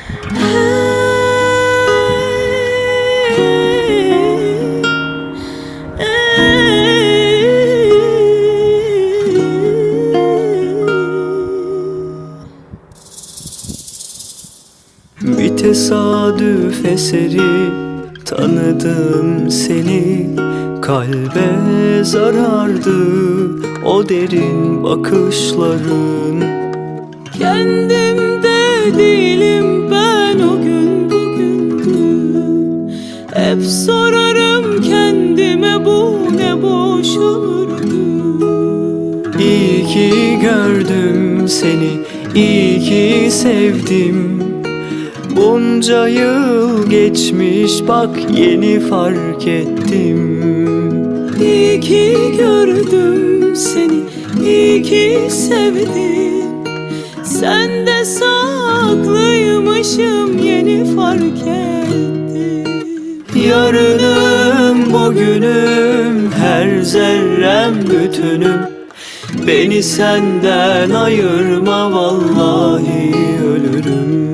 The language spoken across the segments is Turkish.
Bir tesadüf eseri tanıdım seni. Kalbe zarardı o derin bakışların. Kendimde değilim ben, o gün bugündür. Hep sorarım kendime, bu ne boş ömürdü. İyi ki gördüm seni, iyi ki sevdim. Bunca yıl geçmiş bak yeni fark ettim. İyi ki gördüm seni, iyi ki sevdim. Sen de saklıymışım, yeni fark ettim. Yarınım bugünüm, her zerrem bütünüm. Beni senden ayırma, vallahi ölürüm.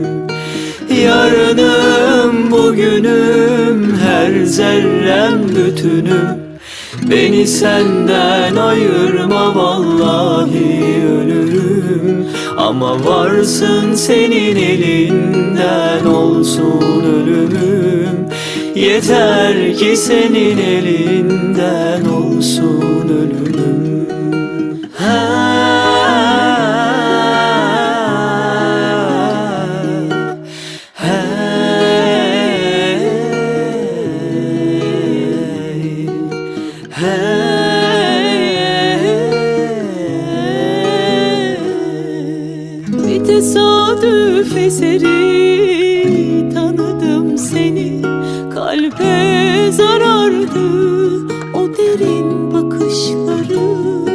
Yarınım bugünüm, her zerrem bütünüm. Beni senden ayırma, vallahi ölürüm. Ama varsın senin elinden olsun ölümüm. Yeter ki senin elinden olsun ölümüm. Bir tesadüf eseri tanıdım seni. Kalbe zarardı o derin bakışları.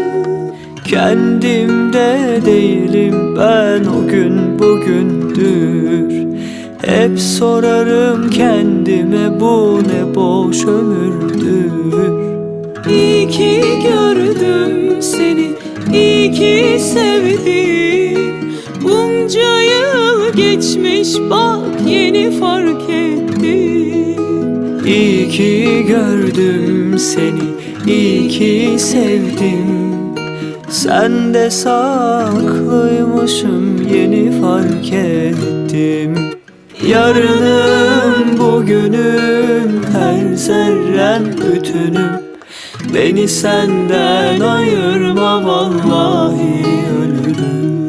Kendimde değilim ben, o gün bugündür. Hep sorarım kendime, bu ne boş ömürdür. İyi ki gördüm seni, iyi ki sevdim. Bunca yıl geçmiş bak yeni fark ettim. İyi ki gördüm seni, iyi ki sevdim. Sen de saklıymışım, yeni fark ettim. Yarınım bugünüm, her zerrem bütünüm. Beni senden ayırma, vallahi ölürüm.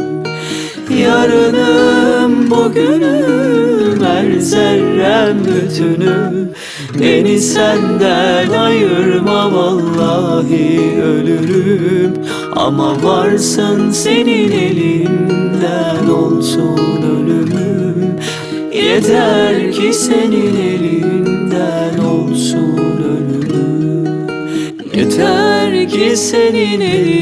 Yarınım bugünüm, her zerrem bütünüm. Beni senden ayırma, vallahi ölürüm. Ama varsın senin elinden olsun ölümüm. Yeter ki senin elinden olsun ölümüm. Yeter ki senin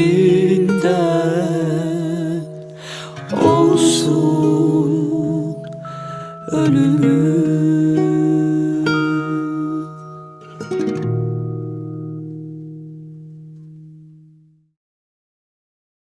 elinden olsun ölümüm.